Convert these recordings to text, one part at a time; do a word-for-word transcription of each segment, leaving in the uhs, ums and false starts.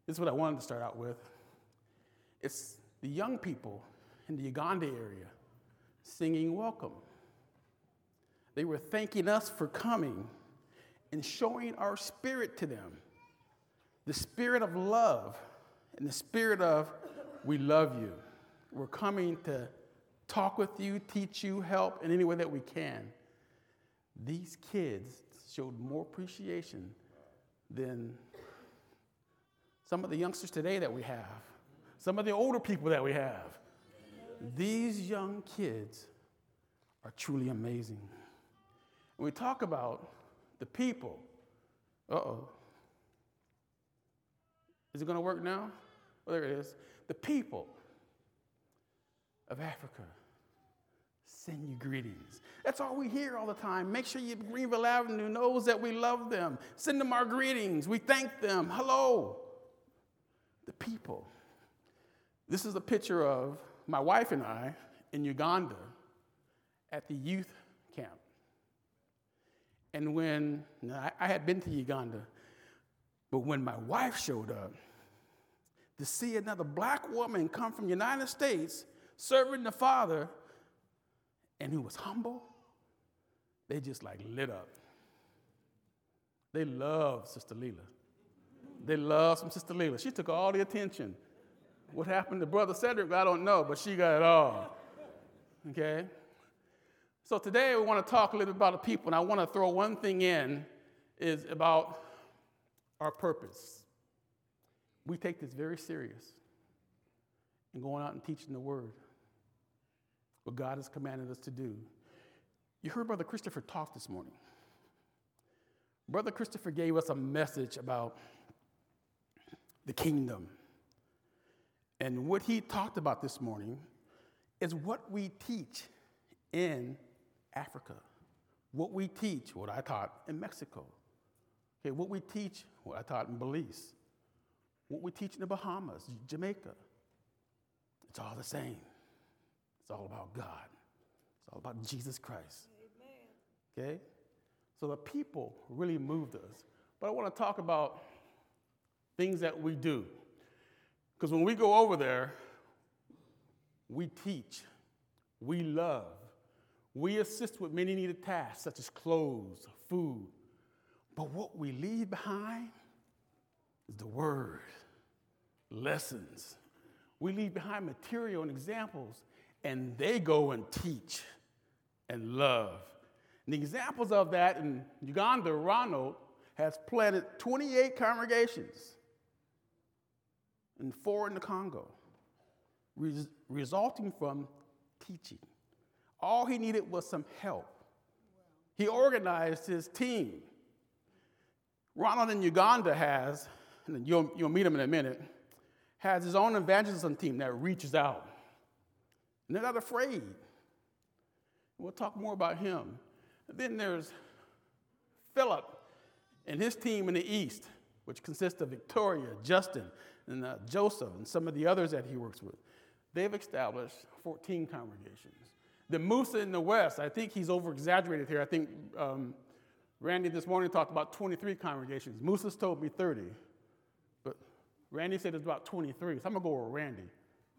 This is what I wanted to start out with. It's the young people in the Uganda area singing welcome. They were thanking us for coming and showing our spirit to them. The spirit of love and the spirit of we love you. We're coming to talk with you, teach you, help in any way that we can. These kids showed more appreciation than some of the youngsters today that we have, some of the older people that we have. These young kids are truly amazing. When we talk about the people, uh-oh. Is it going to work now? Oh, there it is. The people of Africa send you greetings. That's all we hear all the time. Make sure you Greenville Avenue knows that we love them. Send them our greetings. We thank them. Hello. The people. This is a picture of my wife and I in Uganda at the youth camp. And when, now I had been to Uganda, but when my wife showed up, to see another black woman come from the United States serving the Father, and who was humble, they just like lit up. They love Sister Leela. They love some Sister Leela. She took all the attention. What happened to Brother Cedric, I don't know, but she got it all. Okay? So today we want to talk a little bit about the people, and I want to throw one thing in, is about our purpose. We take this very serious in going out and teaching the word, what God has commanded us to do. You heard Brother Christopher talk this morning. Brother Christopher gave us a message about the kingdom. And what he talked about this morning is what we teach in Africa, what we teach, what I taught in Mexico, okay, what we teach, what I taught in Belize, what we teach in the Bahamas, Jamaica. It's all the same. It's all about God. It's all about Jesus Christ. Amen. Okay? So the people really moved us. But I want to talk about things that we do. Because when we go over there, we teach, we love, we assist with many needed tasks, such as clothes, food. But what we leave behind is the word, lessons. We leave behind material and examples, and they go and teach and love. And the examples of that in Uganda, Ronald has planted twenty-eight congregations and four in the Congo, res- resulting from teaching. All he needed was some help. He organized his team. Ronald in Uganda has, and you'll, you'll meet him in a minute, has his own evangelism team that reaches out. And they're not afraid. We'll talk more about him. And then there's Philip and his team in the East, which consists of Victoria, Justin, and uh, Joseph, and some of the others that he works with. They've established fourteen congregations. The Musa in the West, I think he's over-exaggerated here. I think um, Randy this morning talked about twenty-three congregations. Musa's told me thirty, but Randy said it's about twenty-three, so I'm going to go with Randy.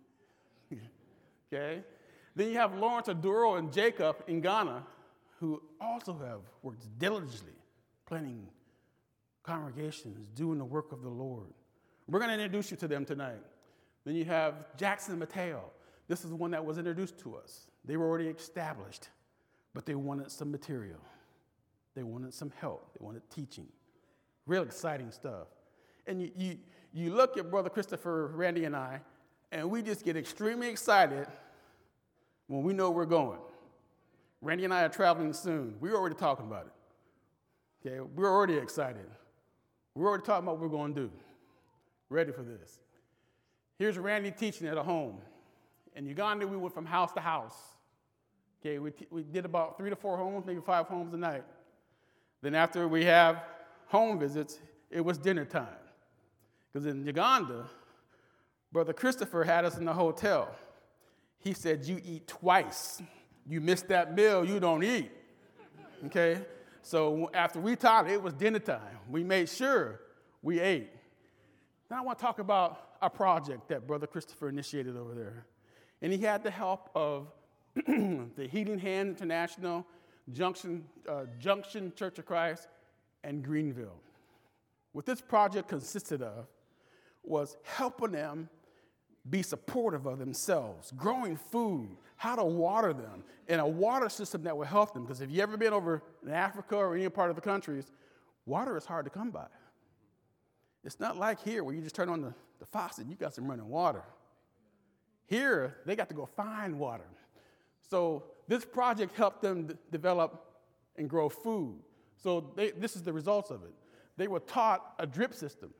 Okay? Then you have Lawrence Aduro and Jacob in Ghana, who also have worked diligently, planning congregations, doing the work of the Lord. We're going to introduce you to them tonight. Then you have Jackson and Mateo. This is the one that was introduced to us. They were already established, but they wanted some material. They wanted some help. They wanted teaching. Real exciting stuff. And you, you, you look at Brother Christopher, Randy, and I, and we just get extremely excited when we know we're going. Randy and I are traveling soon. We're already talking about it. Okay, we're already excited. We're already talking about what we're going to do. Ready for this. Here's Randy teaching at a home. In Uganda, we went from house to house. Okay, we, t- we did about three to four homes, maybe five homes a night. Then after we have home visits, it was dinner time. Because in Uganda, Brother Christopher had us in the hotel. He said, you eat twice. You miss that meal, you don't eat. Okay? So after we talked, it was dinner time. We made sure we ate. Now I want to talk about a project that Brother Christopher initiated over there. And he had the help of the Healing Hand International, Junction, uh, Junction Church of Christ, and Greenville. What this project consisted of was helping them be supportive of themselves, growing food, how to water them, and a water system that will help them. Because if you've ever been over in Africa or any part of the countries, water is hard to come by. It's not like here where you just turn on the, the faucet and you got some running water. Here, they got to go find water. So this project helped them d- develop and grow food. So they, this is the results of it. They were taught a drip system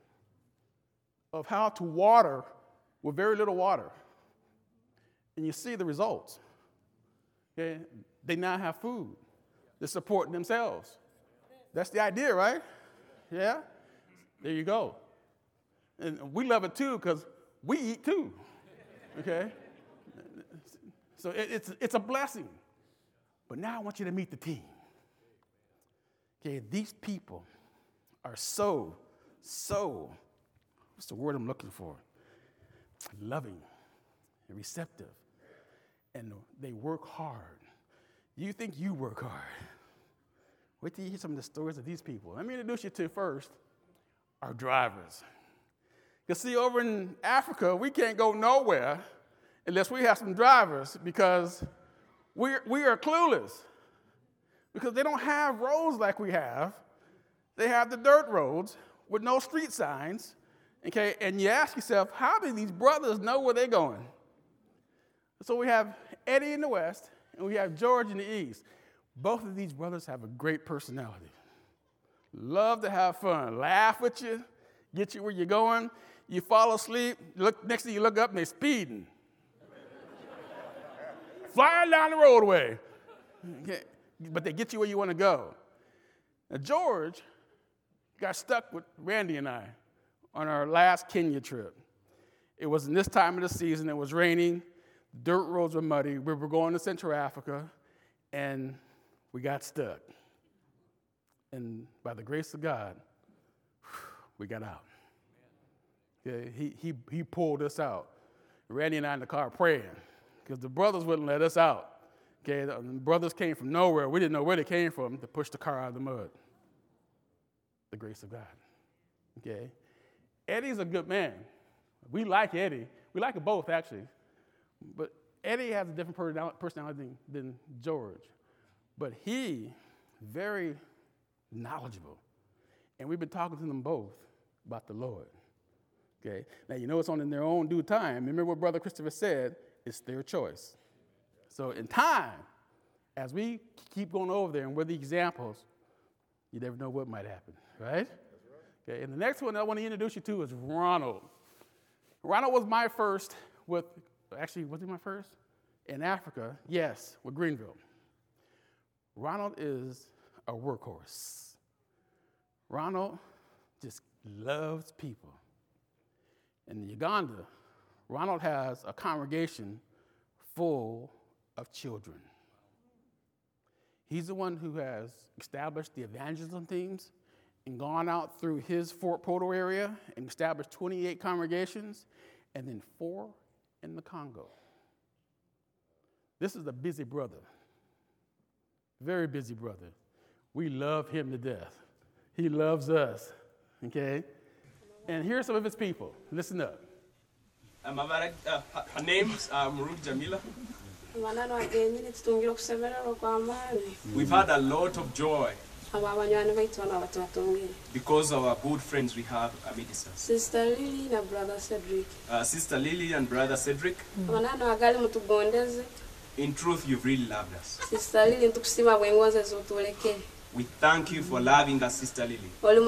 of how to water with very little water. And you see the results. Okay? They now have food. They're supporting themselves. That's the idea, right? Yeah? There you go. And we love it too because we eat too. Okay? So it, it's, it's a blessing. But now I want you to meet the team. Okay, these people are so, so, what's the word I'm looking for? Loving and receptive. And they work hard. You think you work hard. Wait till you hear some of the stories of these people. Let me introduce you to first our drivers. You see, over in Africa, we can't go nowhere unless we have some drivers because we're, we are clueless. Because they don't have roads like we have. They have the dirt roads with no street signs. Okay, and you ask yourself, how do these brothers know where they're going? So we have Eddie in the west, and we have George in the east. Both of these brothers have a great personality. Love to have fun, laugh with you, get you where you're going. You fall asleep, look, next thing you look up and they're speeding. Flying down the roadway. Okay. But they get you where you want to go. Now, George got stuck with Randy and I on our last Kenya trip. It was in this time of the season. It was raining. Dirt roads were muddy. We were going to Central Africa, and we got stuck. And by the grace of God, we got out. Okay, he, he, he pulled us out. Randy and I in the car praying because the brothers wouldn't let us out. Okay, the brothers came from nowhere. We didn't know where they came from to push the car out of the mud. The grace of God. Okay, Eddie's a good man. We like Eddie. We like them both, actually. But Eddie has a different personality than George. But he, very knowledgeable. And we've been talking to them both about the Lord. Okay, now you know it's on in their own due time. Remember what Brother Christopher said, it's their choice. So in time, as we keep going over there and with the examples, you never know what might happen, right? Okay, and the next one I want to introduce you to is Ronald. Ronald was my first with, actually, was he my first? In Africa, yes, with Greenville. Ronald is a workhorse. Ronald just loves people. In Uganda, Ronald has a congregation full of children. He's the one who has established the evangelism teams and gone out through his Fort Poto area and established twenty-eight congregations and then four in the Congo. This is a busy brother, very busy brother. We love him to death. He loves us, okay? And here's some of his people. Listen up. Um, uh, her name's uh, Murungi Jamila. We've had a lot of joy because of our good friends we have amidst us. Sister Lily and Brother Cedric. Uh, Sister Lily and Brother Cedric. In truth, you've really loved us. Sister Lily, we thank you for loving us, Sister Lily.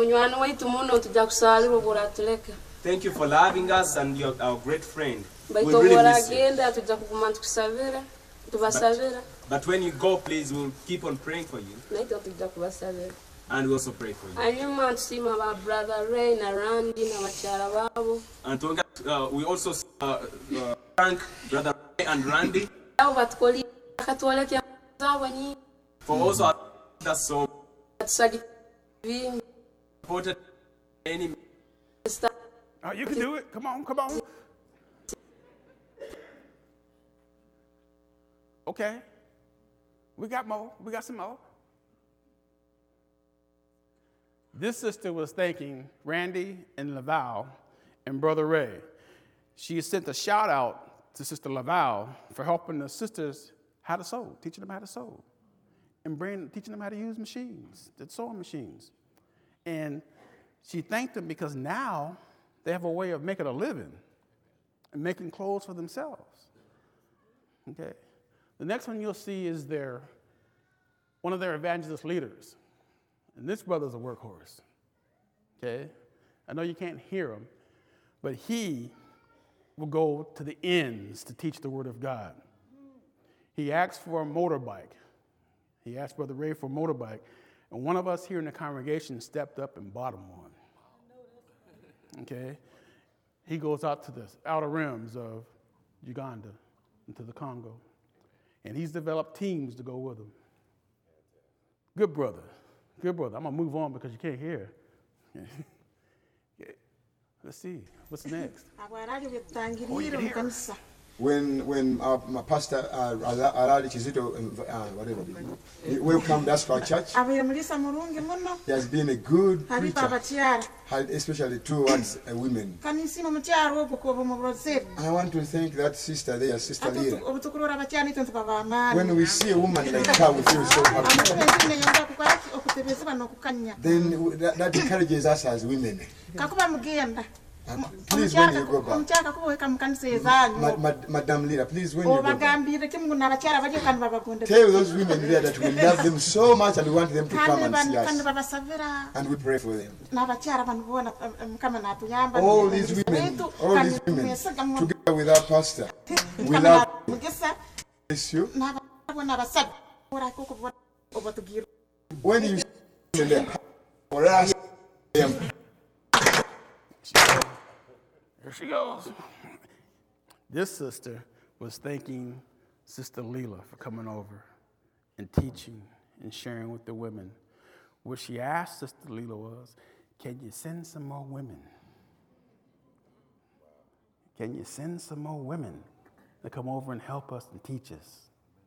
Thank you for loving us, and you're our great friend. We really miss you. But, but when you go, please, we'll keep on praying for you. And we also pray for you. And to, uh, we also uh, uh, thank Brother Ray and Randy for also us so supported any Oh, you can do it. Come on, come on. Okay. We got more. We got some more. This sister was thanking Randy and Laval and Brother Ray. She sent a shout out to Sister Laval for helping the sisters how to sew, teaching them how to sew, and bring, teaching them how to use machines, the sewing machines. And she thanked them because now they have a way of making a living and making clothes for themselves. Okay. The next one you'll see is their one of their evangelist leaders. And this brother's a workhorse. Okay? I know you can't hear him, but he will go to the ends to teach the word of God. He asked for a motorbike. He asked Brother Ray for a motorbike, and one of us here in the congregation stepped up and bought him one. Okay? He goes out to the outer rims of Uganda and to the Congo, and he's developed teams to go with him. Good brother. Good brother. I'm going to move on because you can't hear. Let's see. What's next? Oh, you can hear. When when our, my pastor uh, Arali Chizito, uh, whatever, he welcomed us to our church, he has been a good preacher, especially towards uh, women. And I want to thank that sister there, Sister Lira. When we see a woman like her, we feel so happy. Then that, that encourages us as women. Um, please, when you go back, Ma- Ma- Madam Lira, please, when you go back, tell those women there that we love them so much and we want them to come and see us. And we pray for them. All these women, all these women, together with our pastor, we love you. Bless you. When you see them, for us, them. Here she goes. This sister was thanking Sister Leela for coming over and teaching and sharing with the women. What she asked Sister Leela was, can you send some more women? Can you send some more women to come over and help us and teach us?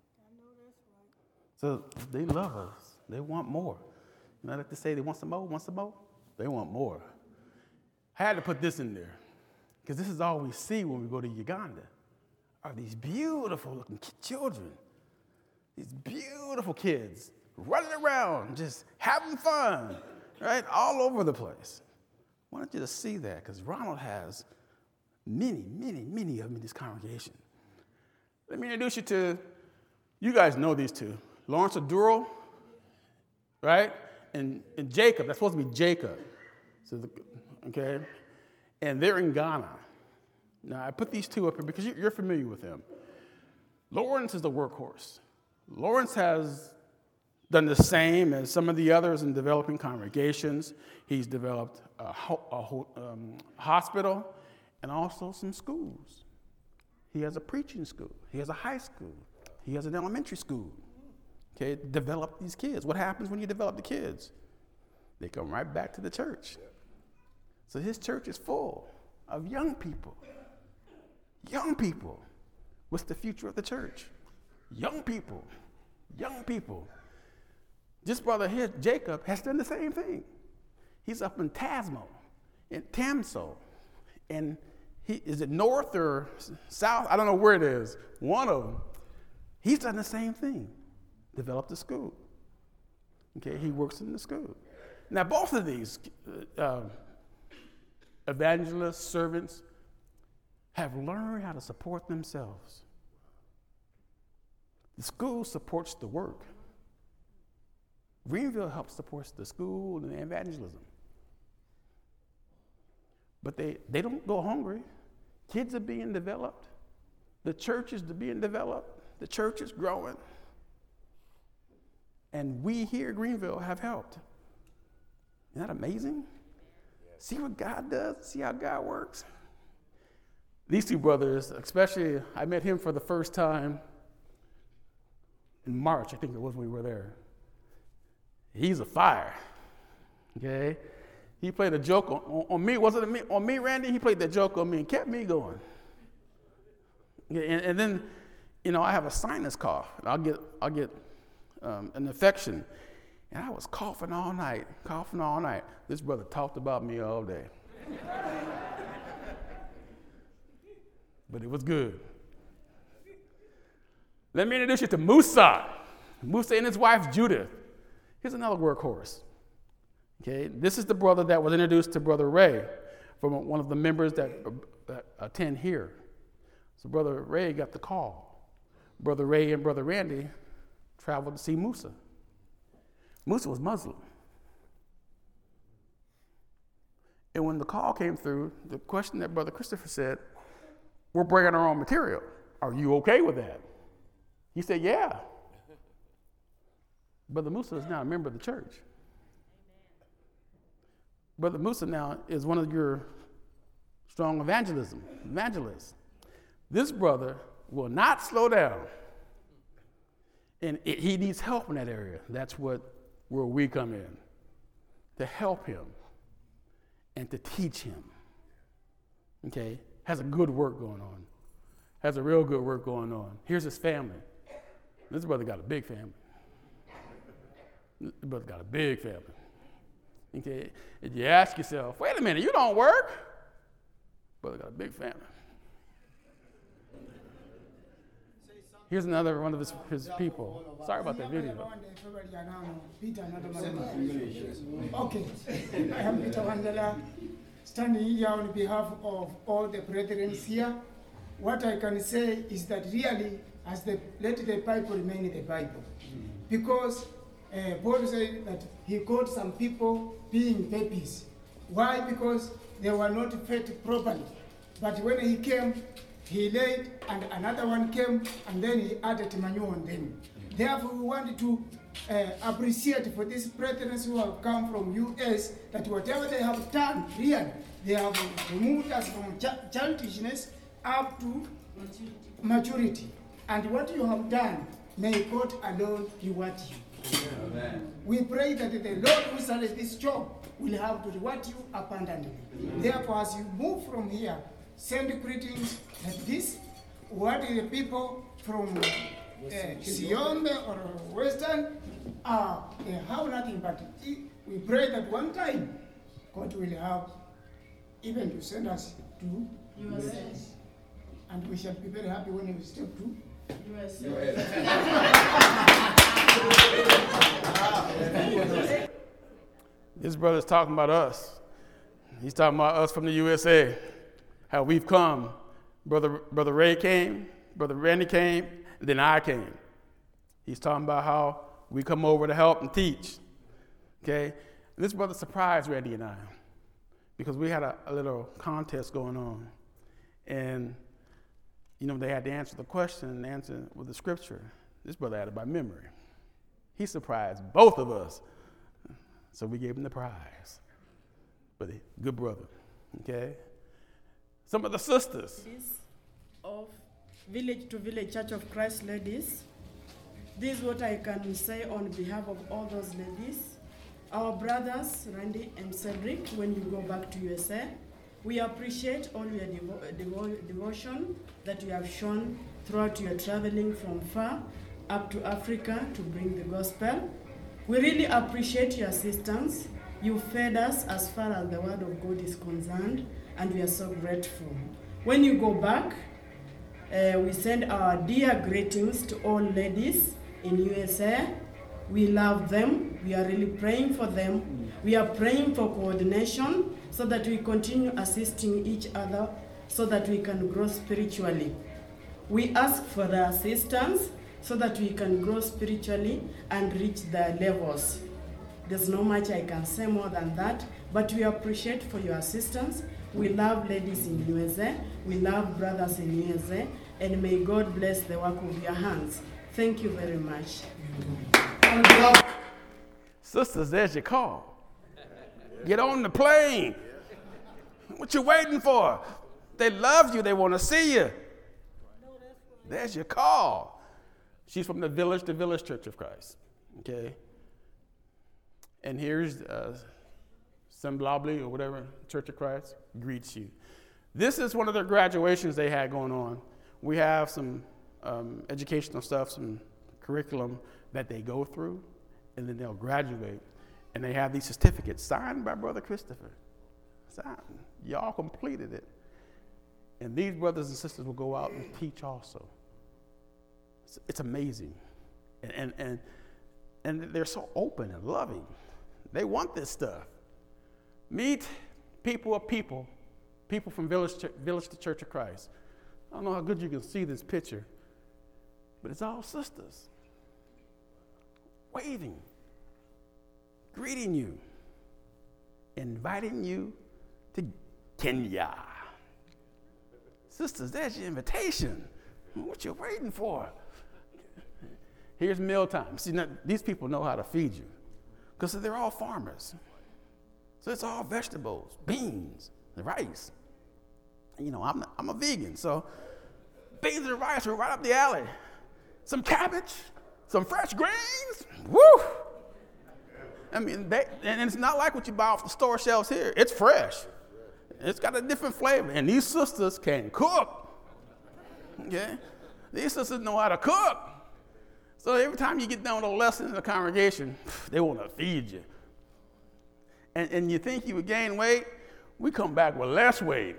So they love us. They want more. You know, like they say, they want some more, want some more? They want more. I had to put this in there because this is all we see when we go to Uganda are these beautiful looking children, these beautiful kids running around, just having fun, right, all over the place. I wanted you to see that because Ronald has many, many, many of them in this congregation. Let me introduce you to, you guys know these two, Lawrence Aduro, right, and, and Jacob. That's supposed to be Jacob. So the, okay, and they're in Ghana. Now, I put these two up here because you're familiar with them. Lawrence is the workhorse. Lawrence has done the same as some of the others in developing congregations. He's developed a, ho- a ho- um, hospital and also some schools. He has a preaching school. He has a high school. He has an elementary school. Okay, develop these kids. What happens when you develop the kids? They come right back to the church. So his church is full of young people. Young people. What's the future of the church? Young people. Young people. This brother here, Jacob, has done the same thing. He's up in Tasmo, in Tamso, and he is it north or south? I don't know where it is. One of them. He's done the same thing. Developed a school. Okay, he works in the school. Now, both of these uh, evangelists, servants, have learned how to support themselves. The school supports the work. Greenville helps support the school and the evangelism. But they, they don't go hungry. Kids are being developed. The church is being developed. The church is growing. And we here at Greenville have helped. Isn't that amazing? See what God does? See how God works? These two brothers, especially, I met him for the first time in March, I think it was when we were there. He's a fire, okay? he played a joke on, on, on me. Was it me, on me, Randy? He played that joke on me and kept me going. Yeah, and, and then, you know, I have a sinus cough. And I'll get, I'll get um, an infection. And I was coughing all night, coughing all night. This brother talked about me all day. But it was good. Let me introduce you to Musa. Musa and his wife, Judith. Here's another workhorse. Okay, this is the brother that was introduced to Brother Ray from one of the members that, uh, that attend here. So Brother Ray got the call. Brother Ray and Brother Randy traveled to see Musa. Musa was Muslim. And when the call came through, the question that Brother Christopher said, we're bringing our own material. Are you okay with that? He said, yeah. Brother Musa is now a member of the church. Brother Musa now is one of your strong evangelism, evangelists. This brother will not slow down. And it, he needs help in that area. That's what where we come in, to help him and to teach him. Okay? Has a good work going on. Has a real good work going on. Here's his family. This brother got a big family. This brother got a big family. Okay? And you ask yourself, wait a minute, you don't work? Brother got a big family. Here's another one of his, his people. Sorry about that video. Okay. I am Peter Wandela, standing here on behalf of all the brethren here. What I can say is that really, as the, let the Bible remain the Bible. Because uh, Paul said that he called some people being babies. Why? Because they were not fed properly. But when he came, he laid, and another one came, and then he added manure on them. Mm. Therefore, we want to uh, appreciate for these brethren who have come from U S that whatever they have done, really, they have removed us from ch- childishness up to maturity. maturity. And what you have done, may God alone reward you. Amen. We pray that the Lord who started this job will have to reward you abundantly. Amen. Therefore, as you move from here, send greetings like this. What the people from uh, Siombe or Western, uh, they have nothing but we pray that one time God will have even to send us to U S A. And we shall be very happy when we step to U S A. This brother's talking about us. He's talking about us from the U S A. How we've come. Brother, Brother Ray came, Brother Randy came, and then I came. He's talking about how we come over to help and teach. Okay? And this brother surprised Randy and I because we had a, a little contest going on. And, you know, they had to answer the question and answer with the scripture. This brother had it by memory. He surprised both of us. So we gave him the prize. But a good brother. Okay? Some of the sisters of Village to Village Church of Christ ladies. This is what I can say on behalf of all those ladies. Our brothers, Randy and Cedric, when you go back to U S A, we appreciate all your devo- devo- devotion that you have shown throughout your traveling from far up to Africa to bring the gospel. We really appreciate your assistance. You fed us as far as the word of God is concerned, and we are so grateful. When you go back, uh, we send our dear greetings to all ladies in U S A. We love them. We are really praying for them. We are praying for coordination so that we continue assisting each other so that we can grow spiritually. We ask for the assistance so that we can grow spiritually and reach the levels. There's not much I can say more than that, but we appreciate for your assistance. We love ladies in U S A, we love brothers in U S A, and may God bless the work of your hands. Thank you very much. Sisters, there's your call. Get on the plane. What you waiting for? They love you, they want to see you. There's your call. She's from the Village to Village Church of Christ. Okay? And here's uh, Semblable or whatever, Church of Christ, greets you. This is one of their graduations they had going on. We have some um, educational stuff, some curriculum that they go through, and then they'll graduate. And they have these certificates signed by Brother Christopher. Signed. Y'all completed it. And these brothers and sisters will go out and teach also. It's, it's amazing. And, and, and, and they're so open and loving. They want this stuff. Meet people of people, people from Village to, Village to Church of Christ. I don't know how good you can see this picture, but it's all sisters. Waving, greeting you, inviting you to Kenya. Sisters, there's your invitation. What you waiting for? Here's mealtime. See, now, these people know how to feed you because they're all farmers. So it's all vegetables, beans, and rice. You know, I'm, I'm a vegan, so beans and rice are right up the alley. Some cabbage, some fresh greens, woo! I mean, they, and it's not like what you buy off the store shelves here. It's fresh. It's got a different flavor. And these sisters can cook. Okay? These sisters know how to cook. So every time you get done with a lesson in the congregation, they want to feed you. And, and you think you would gain weight, we come back with less weight.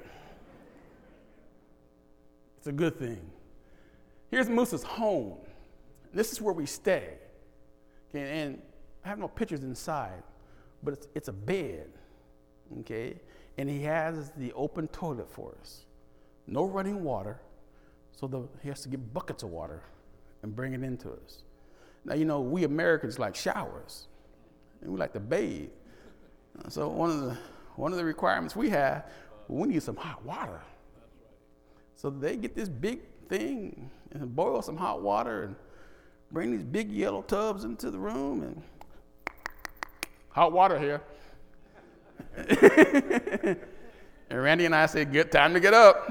It's a good thing. Here's Moose's home. This is where we stay. Okay, and I have no pictures inside, but it's, it's a bed, okay? And he has the open toilet for us. No running water, so the, he has to get buckets of water and bring it into us. Now, you know, we Americans like showers, and we like to bathe. So one of the one of the requirements we have, we need some hot water. So they get this big thing and boil some hot water and bring these big yellow tubs into the room and hot water here. And Randy and I said, "Good time to get up."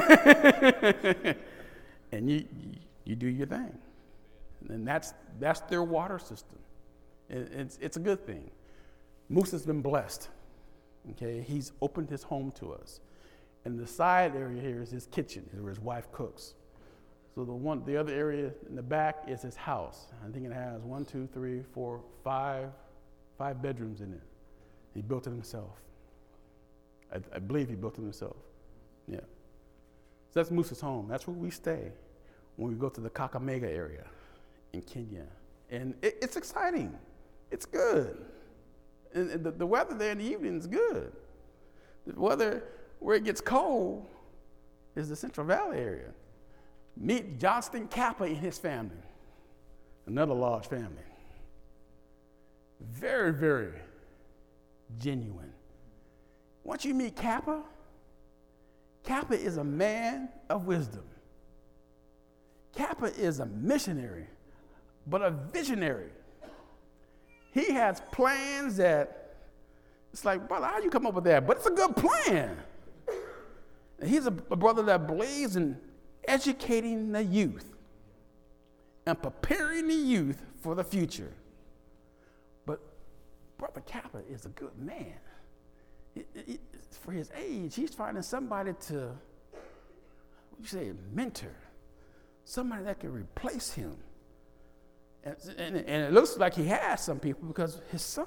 And you, you you do your thing, and that's that's their water system. It, it's it's a good thing. Moose has been blessed. Okay, he's opened his home to us, and the side area here is his kitchen, where his wife cooks. So the one, the other area in the back is his house. I think it has one, two, three, four, five, five bedrooms in it. He built it himself. I, I believe he built it himself. Yeah. So that's Moose's home. That's where we stay when we go to the Kakamega area in Kenya, and it, it's exciting. It's good. And the, the weather there in the evening is good. The weather where it gets cold is the Central Valley area. Meet Johnston Kappa and his family, another large family. Very, very genuine. Once you meet Kappa, Kappa is a man of wisdom. Kappa is a missionary, but a visionary. He has plans that, it's like, brother, how you come up with that? But it's a good plan. And he's a, a brother that believes in educating the youth and preparing the youth for the future. But Brother Kappa is a good man. It, it, for his age, he's finding somebody to, what do you say, mentor, somebody that can replace him. And, and, and it looks like he has some people because his son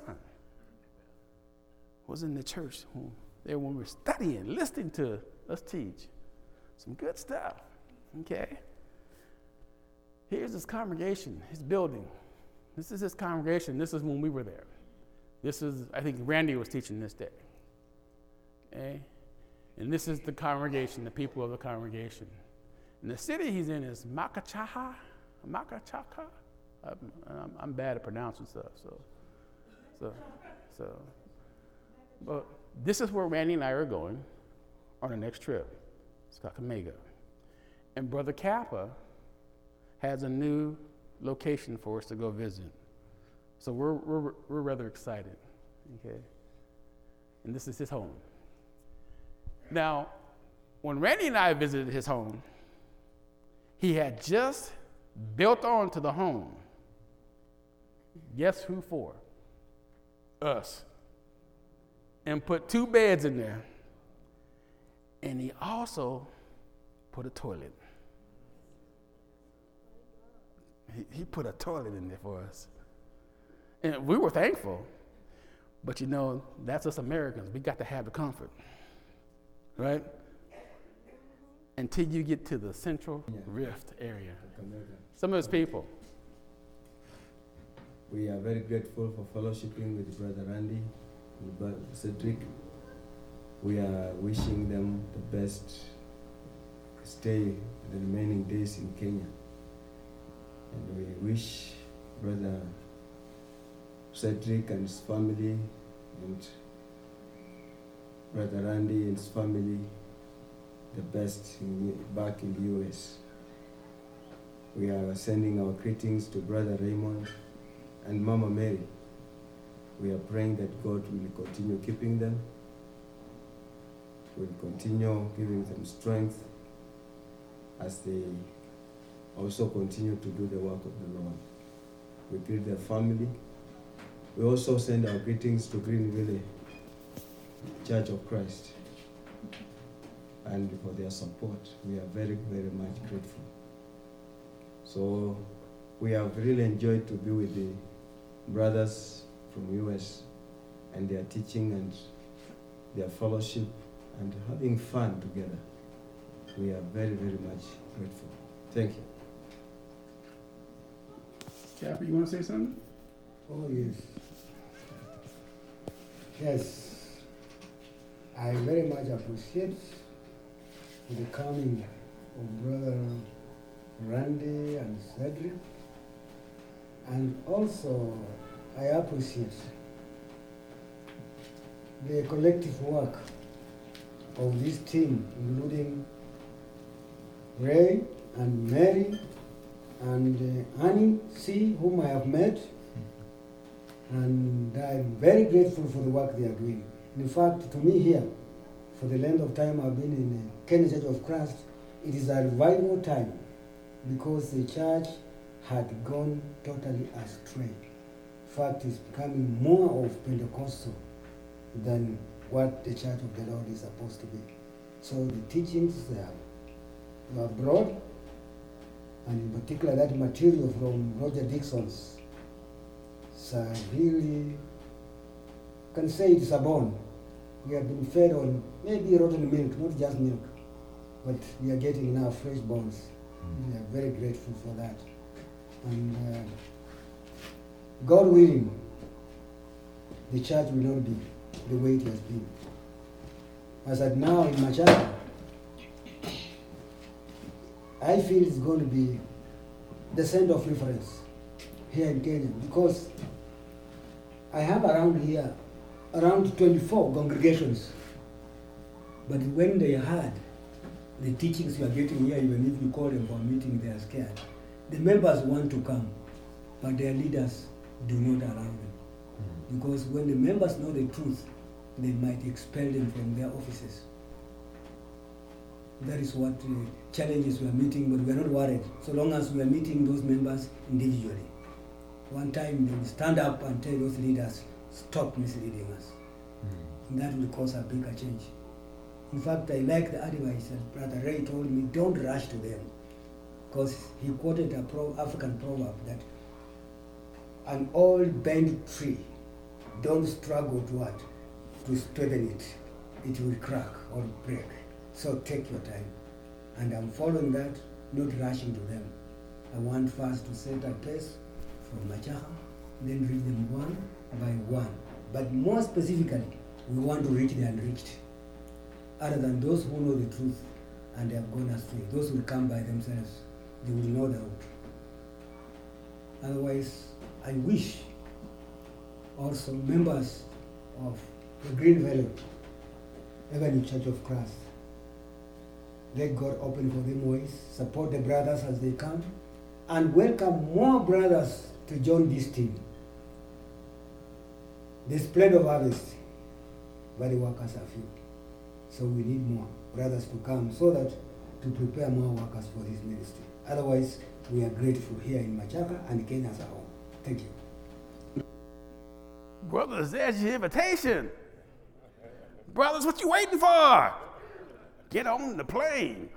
was in the church there when we were studying, listening to us teach. Some good stuff, okay? Here's his congregation, his building. This is his congregation. This is when we were there. This is, I think Randy was teaching this day, okay? And this is the congregation, the people of the congregation. And the city he's in is Makachaha, Makachaka. I'm, I'm bad at pronouncing stuff, so, so, so. But this is where Randy and I are going on the next trip. It's Kakamega. And Brother Kappa has a new location for us to go visit. So we're, we're, we're rather excited, okay? And this is his home. Now, when Randy and I visited his home, he had just built onto the home. Guess who for? Us. and put two beds in there. And he also put a toilet. He, he put a toilet in there for us. And we were thankful. But you know, that's us Americans. We got to have the comfort, right? Until you get to the Central yeah. Rift area. Some of those people. We are very grateful for fellowshipping with Brother Randy and Brother Cedric. We are wishing them the best stay the remaining days in Kenya. And we wish Brother Cedric and his family and Brother Randy and his family the best in, back in the U S. We are sending our greetings to Brother Raymond and Mama Mary. We are praying that God will continue keeping them, will continue giving them strength as they also continue to do the work of the Lord. We greet their family. We also send our greetings to Greenville Church of Christ, and for their support. We are very, very much grateful. So we have really enjoyed to be with the brothers from U S and their teaching and their fellowship and having fun together. We are very, very much grateful. Thank you. Chappie, you want to say something? Oh, yes. Yes. I very much appreciate the coming of Brother Randy and Cedric. And also, I appreciate the collective work of this team, including Ray and Mary and uh, Annie C., whom I have met. And I'm very grateful for the work they are doing. In fact, to me here, for the length of time I've been in the Kenya Church of Christ, it is a revival time because the church had gone totally astray. In fact, it's becoming more of Pentecostal than what the Church of the Lord is supposed to be. So the teachings are, are broad, and in particular that material from Roger Dixon's, so really, can say it's a bone. We have been fed on maybe rotten milk, not just milk, but we are getting now fresh bones. Mm. We are very grateful for that. And uh, God willing, the church will not be the way it has been. As at now in Machaka, I feel it's going to be the center of reference here in Kenya, because I have around here around twenty-four congregations. But when they heard the teachings you are getting here, even if you call them for a meeting, they are scared. The members want to come, but their leaders do not allow them. Mm. Because when the members know the truth, they might expel them from their offices. That is what uh, challenges we are meeting, but we are not worried, so long as we are meeting those members individually. One time they will stand up and tell those leaders, stop misleading us. Mm. And that will cause a bigger change. In fact, I like the advice that Brother Ray told me, don't rush to them. Because he quoted a pro African proverb that an old bent tree, don't struggle to what? To straighten it. It will crack or break. So take your time. And I'm following that, not rushing to them. I want first to set a pace from Machaha, then reach them one by one. But more specifically, we want to reach the unreached. Other than those who know the truth and they have gone astray, those will come by themselves. They will know the road. Otherwise, I wish also members of the Green Valley Avenue Church of Christ, let God open for them ways, support the brothers as they come, and welcome more brothers to join this team. There's plenty of harvest, but the workers are few. So we need more brothers to come so that to prepare more workers for this ministry. Otherwise, we are grateful here in Machaka and Kenya as a whole. Thank you. Brothers, there's your invitation. Brothers, what you waiting for? Get on the plane.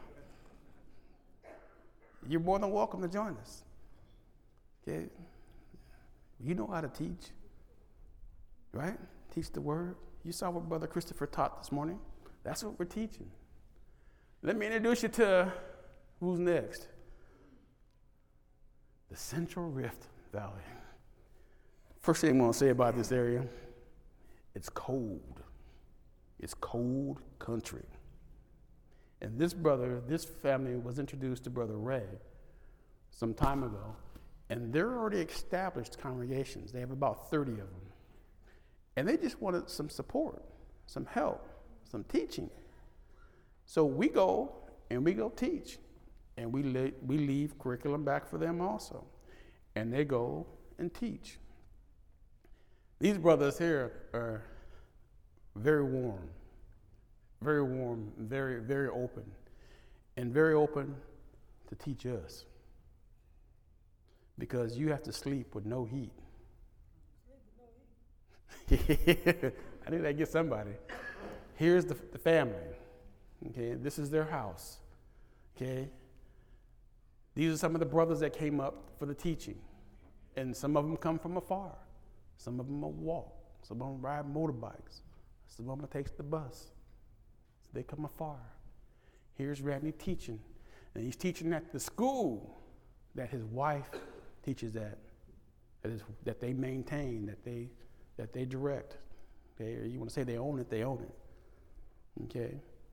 You're more than welcome to join us. Okay? You know how to teach, right? Teach the word. You saw what Brother Christopher taught this morning. That's what we're teaching. Let me introduce you to who's next. The Central Rift Valley. First thing I'm going to say about this area, it's cold. It's cold country. And this brother, this family was introduced to Brother Ray some time ago, and they're already established congregations. They have about thirty of them. And they just wanted some support, some help, some teaching. So we go and we go teach, and we, le- we leave curriculum back for them also. And they go and teach. These brothers here are very warm, very warm, very, very open, and very open to teach us. Because you have to sleep with no heat. I knew that'd get somebody. Here's the, the family. Okay, this is their house. Okay, these are some of the brothers that came up for the teaching, and some of them come from afar. Some of them will walk. Some of them ride motorbikes. Some of them takes the bus. So they come afar. Here's Randy teaching, and he's teaching at the school that his wife teaches at, that, is, that they maintain, that they that they direct. Okay, or you want to say they own it, they own it. Okay.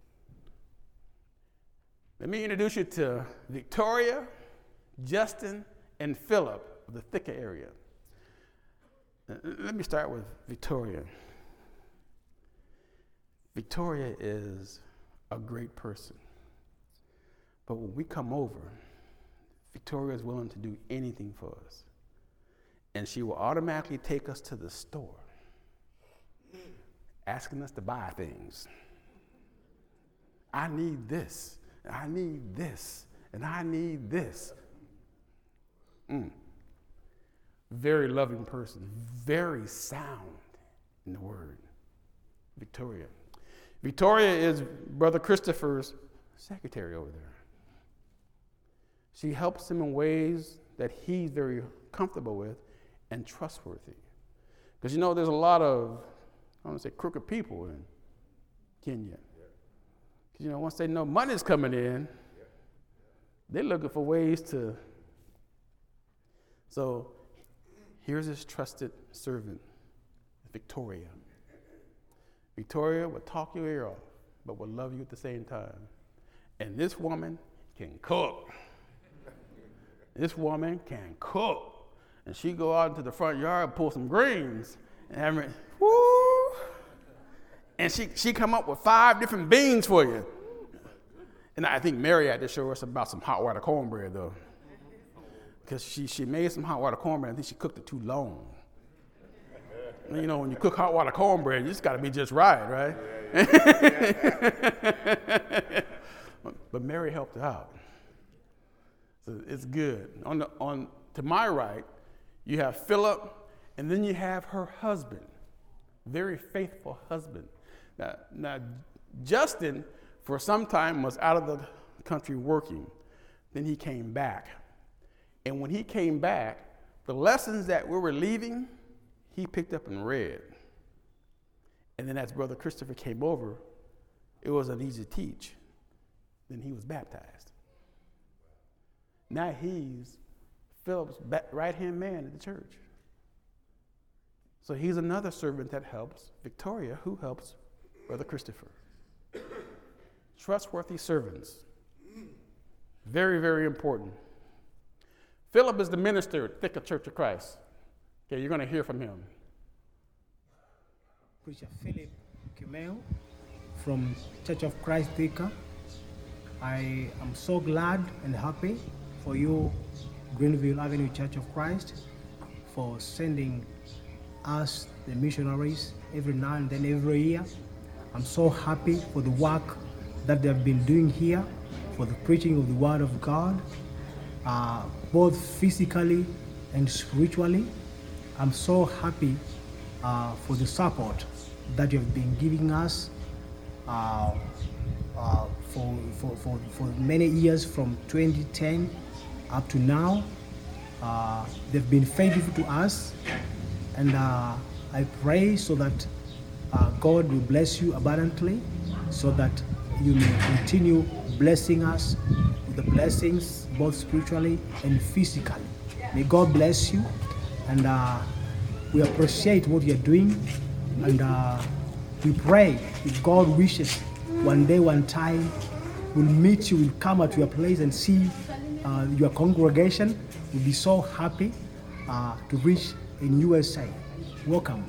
Let me introduce you to Victoria, Justin, and Philip of the Thika area. Let me start with Victoria. Victoria is a great person. But when we come over, Victoria is willing to do anything for us. And she will automatically take us to the store, asking us to buy things. I need this, and I need this, and I need this. Mm. Very loving person, very sound in the word. Victoria. Victoria is Brother Christopher's secretary over there. She helps him in ways that he's very comfortable with and trustworthy. Because you know, there's a lot of, I want to say, crooked people in Kenya. Because you know, once they know money's coming in, they're looking for ways to. So here's his trusted servant, Victoria. Victoria will talk your ear off, but will love you at the same time. And this woman can cook. This woman can cook. And she go out into the front yard and pull some greens. And have me, woo! And she, she come up with five different beans for you. And I think Mary had to show us about some hot water cornbread, though. Because she, she made some hot water cornbread. I think she cooked it too long. And you know, when you cook hot water cornbread, you just got to be just right, right? But Mary helped her out. So it's good. On the, on to my right, you have Philip, and then you have her husband, very faithful husband. Now, now, Justin, for some time, was out of the country working. Then he came back. And when he came back, the lessons that we were leaving, he picked up and read. And then as Brother Christopher came over, it wasn't easy to teach. Then he was baptized. Now he's Philip's right-hand man at the church. So he's another servant that helps Victoria, who helps Brother Christopher. Trustworthy servants. Very, very important. Philip is the minister at Thika Church of Christ. Okay, you're going to hear from him. Preacher Philip Kimeo from Church of Christ Thika. I am so glad and happy for you, Greenville Avenue Church of Christ, for sending us, the missionaries, every now and then, every year. I'm so happy for the work that they've been doing here, for the preaching of the Word of God, uh, both physically and spiritually. I'm so happy uh, for the support that you've been giving us uh, uh, for, for, for, for many years from twenty ten up to now. Uh, they've been faithful to us, and uh, I pray so that uh, God will bless you abundantly, so that you may continue blessing us with the blessings both spiritually and physically. May God bless you, and uh, we appreciate what you're doing, and uh, we pray if God wishes one day, one time, we'll meet you, we'll come at your place and see uh, your congregation. We'll be so happy uh, to reach in U S A. Welcome.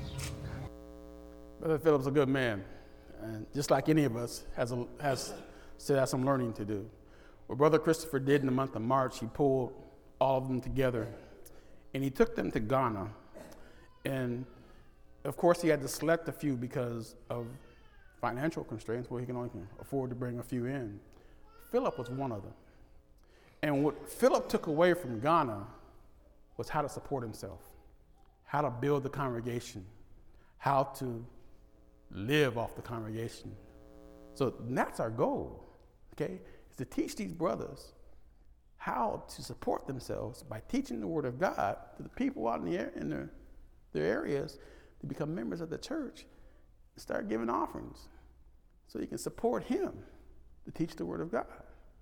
Brother Philip's a good man, and just like any of us, has a, has still has some learning to do. What Brother Christopher did in the month of March, he pulled all of them together, and he took them to Ghana. And of course, he had to select a few because of financial constraints, where he can only afford to bring a few in. Philip was one of them. And what Philip took away from Ghana was how to support himself, how to build the congregation, how to live off the congregation. So that's our goal, okay? Is to teach these brothers how to support themselves by teaching the Word of God to the people out in, the, in their, their areas to become members of the church and start giving offerings so you can support him to teach the Word of God.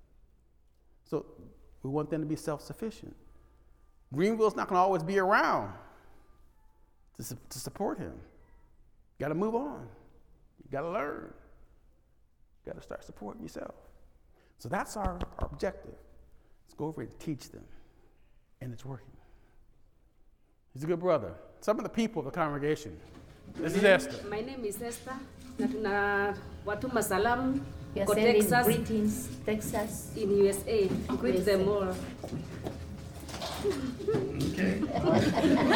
So we want them to be self-sufficient. Greenville's not going to always be around to, su- to support him. You got to move on. You got to learn. You got to start supporting yourself. So that's our, our objective. Let's go over and teach them. And it's working. He's a good brother. Some of the people of the congregation. This is Esther. My name is Esther. Na tuna watuma salamu We are kwa sending Texas, greetings, Texas, in U S A. Greet U S A. them all. Okay.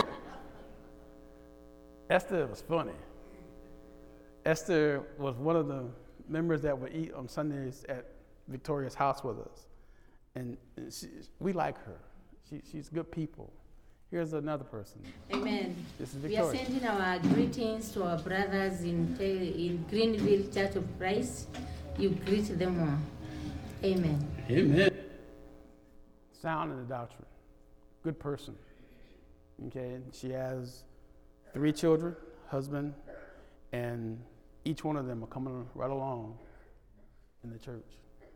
Esther was funny. Esther was one of the members that would eat on Sundays at Victoria's house with us. And she, we like her. She, she's good people. Here's another person. Amen. This is We are Victoria. sending our greetings to our brothers in in Greenville Church of Christ. You greet them all. Amen. Amen. Sound in the doctrine. Good person. Okay, and she has three children, husband, and each one of them are coming right along in the church.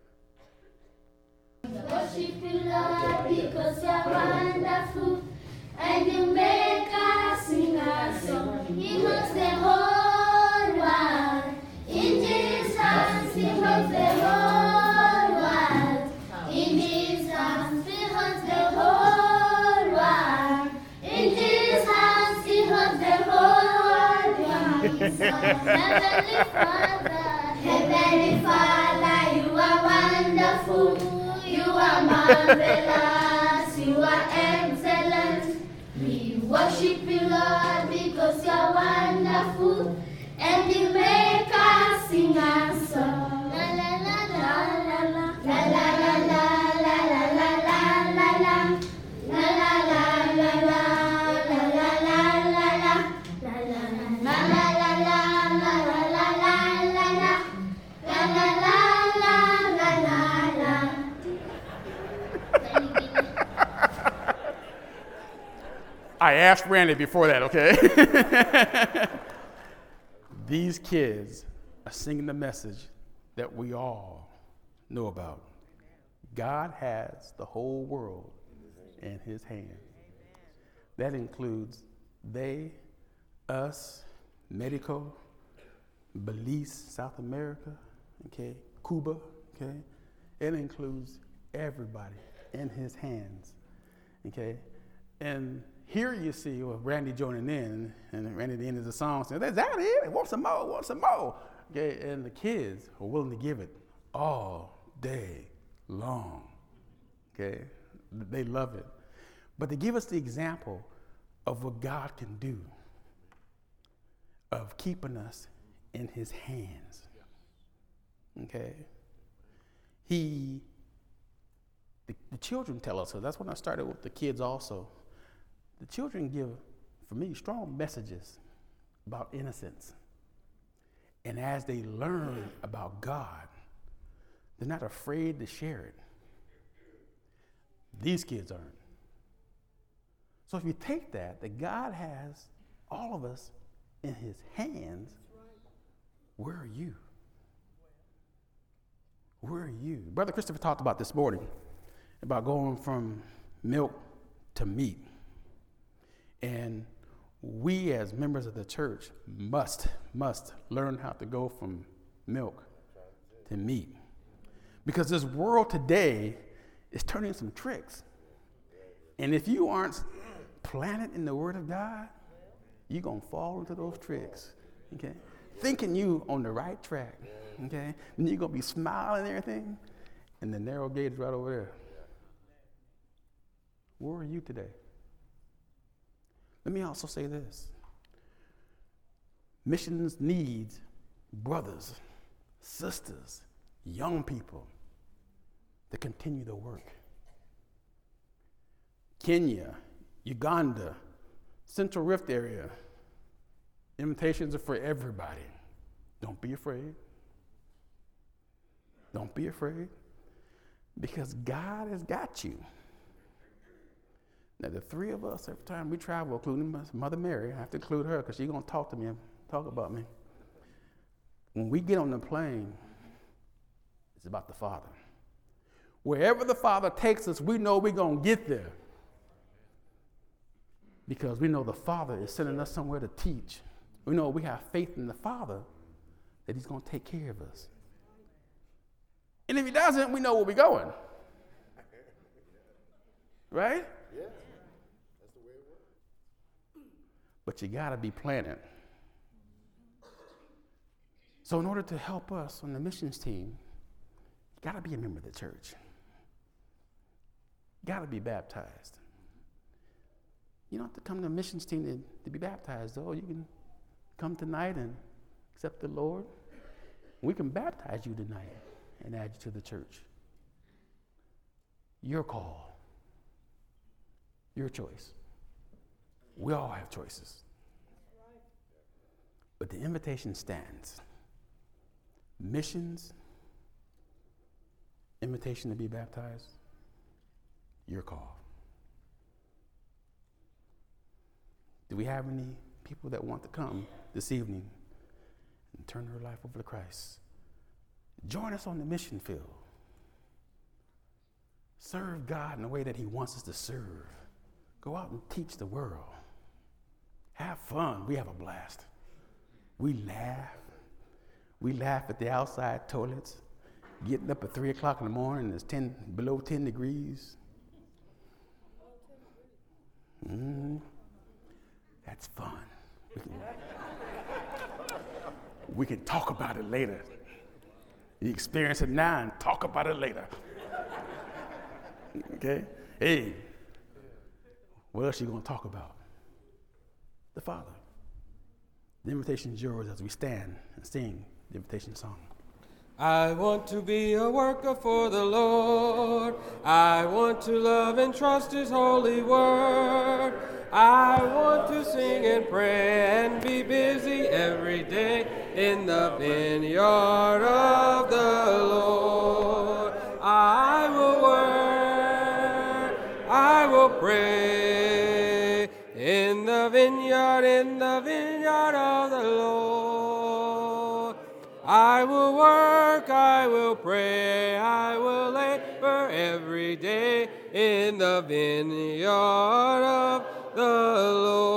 Worship you, Lord, because you're wonderful, and you make us sing a song. He holds the whole world in His hands. He holds the whole world in His hands. He holds the whole world in His hands. He holds the whole world in His hands. Heavenly Father, Heavenly Father, you are wonderful. You are marvelous, you are excellent. We worship you, Lord, because you are wonderful, and you make us sing a song. La la la la la la la la la la la la la la la la la la la I asked Randy before that, okay? These kids are singing the message that we all know about. God has the whole world in His hand. That includes they, us, Mexico, Belize, South America, okay, Cuba, okay? It includes everybody in His hands, okay? And here you see well, Randy joining in, and Randy at the end of the song says, "Is that it? I want some more, want some more." Okay, and the kids are willing to give it all day long. Okay, they love it. But they give us the example of what God can do, of keeping us in His hands. Okay, He, the, the children tell us, so that's when I started with the kids also. The children give, for me, strong messages about innocence And as they learn about God, they're not afraid to share it. These kids aren't. So if you take that, that God has all of us in his hands, where are you? Where are you? Brother Christopher talked about this morning, about going from milk to meat. And we as members of the church must, must learn how to go from milk to meat. Because this world today is turning some tricks. And if you aren't planted in the Word of God, you're going to fall into those tricks, okay? Thinking you on the right track, okay? And you're going to be smiling and everything, and the narrow gate is right over there. Where are you today? Let me also say this. Missions needs brothers, sisters, young people to continue the work. Kenya, Uganda, Central Rift area, invitations are for everybody. Don't be afraid. Don't be afraid, because God has got you. Now, the three of us, every time we travel, including Mother Mary, I have to include her because she's going to talk to me and talk about me. When we get on the plane, it's about the Father. Wherever the Father takes us, we know we're going to get there, because we know the Father is sending us somewhere to teach. We know we have faith in the Father that he's going to take care of us. And if he doesn't, we know where we're going. Right? Yeah. That's the way it works. But you got to be planted. So in order to help us on the missions team, you got to be a member of the church. You got to be baptized. You don't have to come to the missions team to, to be baptized, though. You can come tonight and accept the Lord. We can baptize you tonight and add you to the church. Your call. Your choice. We all have choices. But the invitation stands. Missions, invitation to be baptized, your call. Do we have any people that want to come this evening and turn their life over to Christ? Join us on the mission field. Serve God in the way that he wants us to serve. Go out and teach the world. Have fun. We have a blast. We laugh. We laugh at the outside toilets, getting up at three o'clock in the morning and it's ten, below ten degrees. Mm-hmm. That's fun. We can, we can talk about it later. You experience it now and talk about it later. Okay? Hey, what else are you going to talk about? The Father. The invitation is yours as we stand and sing the invitation song. I want to be a worker for the Lord. I want to love and trust his holy word. I want to sing and pray and be busy every day in the vineyard of the Lord. I will work, I will pray in the vineyard, in the vineyard of the Lord. I will work, I will pray, I will labor every day in the vineyard of the Lord.